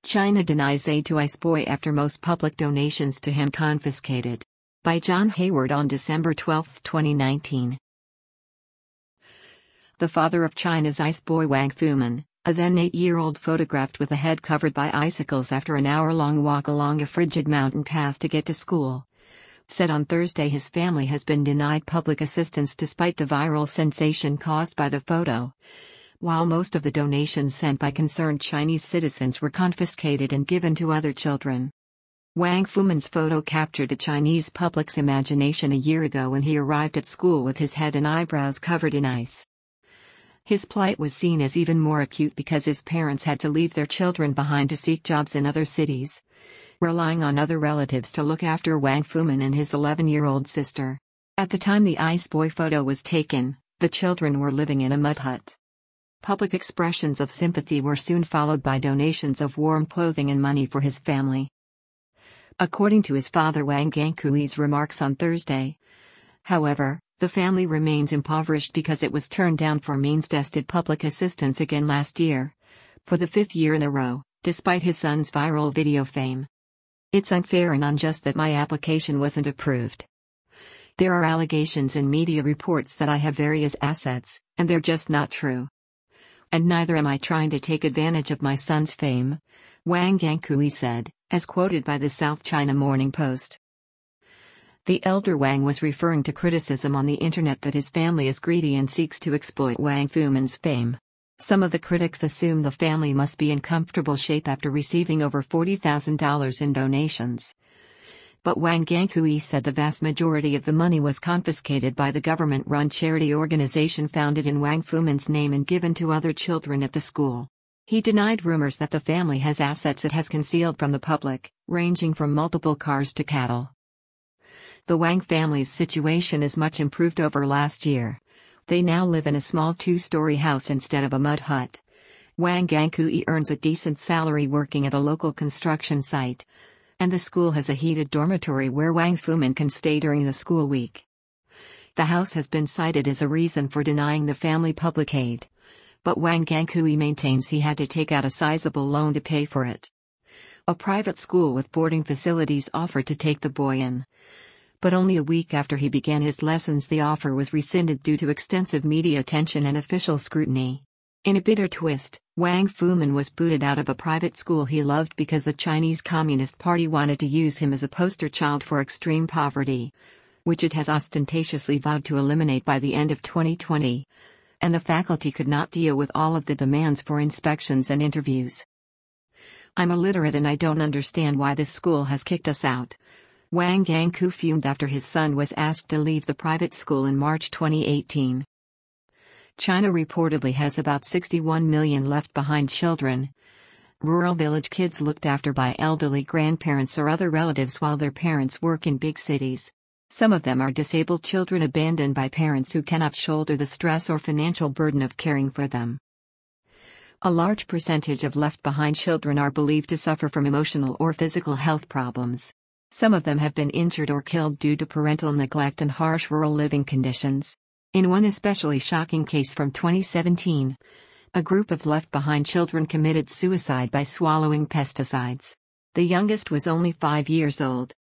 China denies aid to Ice Boy after most public donations to him confiscated. By John Hayward on December 12, 2019. The father of China's Ice Boy Wang Fumin, a then 8-year-old, photographed with a head covered by icicles after an hour-long walk along a frigid mountain path to get to school, said on Thursday his family has been denied public assistance despite the viral sensation caused by the photo, while most of the donations sent by concerned Chinese citizens were confiscated and given to other children. Wang Fumin's photo captured the Chinese public's imagination a year ago when he arrived at school with his head and eyebrows covered in ice. His plight was seen as even more acute because his parents had to leave their children behind to seek jobs in other cities, relying on other relatives to look after Wang Fumin and his 11-year-old sister. At the time the Ice Boy photo was taken, the children were living in a mud hut. Public expressions of sympathy were soon followed by donations of warm clothing and money for his family. According to his father Wang Gangkui's remarks on Thursday, however, the family remains impoverished because it was turned down for means-tested public assistance again last year, for the 5th year in a row, despite his son's viral video fame. It's unfair and unjust that my application wasn't approved. There are allegations in media reports that I have various assets, and they're just not true. And neither am I trying to take advantage of my son's fame, Wang Gangkui said, as quoted by the South China Morning Post. The elder Wang was referring to criticism on the internet that his family is greedy and seeks to exploit Wang Fumin's fame. Some of the critics assume the family must be in comfortable shape after receiving over $40,000 in donations. But Wang Gangkui said the vast majority of the money was confiscated by the government-run charity organization founded in Wang Fumin's name and given to other children at the school. He denied rumors that the family has assets it has concealed from the public, ranging from multiple cars to cattle. The Wang family's situation is much improved over last year. They now live in a small 2-story house instead of a mud hut. Wang Gangkui earns a decent salary working at a local construction site, and the school has a heated dormitory where Wang Fumin can stay during the school week. The house has been cited as a reason for denying the family public aid, but Wang Gangkui maintains he had to take out a sizable loan to pay for it. A private school with boarding facilities offered to take the boy in, but only a week after he began his lessons the offer was rescinded due to extensive media attention and official scrutiny. In a bitter twist, Wang Fumin was booted out of a private school he loved because the Chinese Communist Party wanted to use him as a poster child for extreme poverty, which it has ostentatiously vowed to eliminate by the end of 2020, and the faculty could not deal with all of the demands for inspections and interviews. I'm illiterate and I don't understand why this school has kicked us out, Wang Gangkui fumed after his son was asked to leave the private school in March 2018. China reportedly has about 61 million left-behind children, rural village kids looked after by elderly grandparents or other relatives while their parents work in big cities. Some of them are disabled children abandoned by parents who cannot shoulder the stress or financial burden of caring for them. A large percentage of left-behind children are believed to suffer from emotional or physical health problems. Some of them have been injured or killed due to parental neglect and harsh rural living conditions. In one especially shocking case from 2017, a group of left-behind children committed suicide by swallowing pesticides. The youngest was only 5 years old,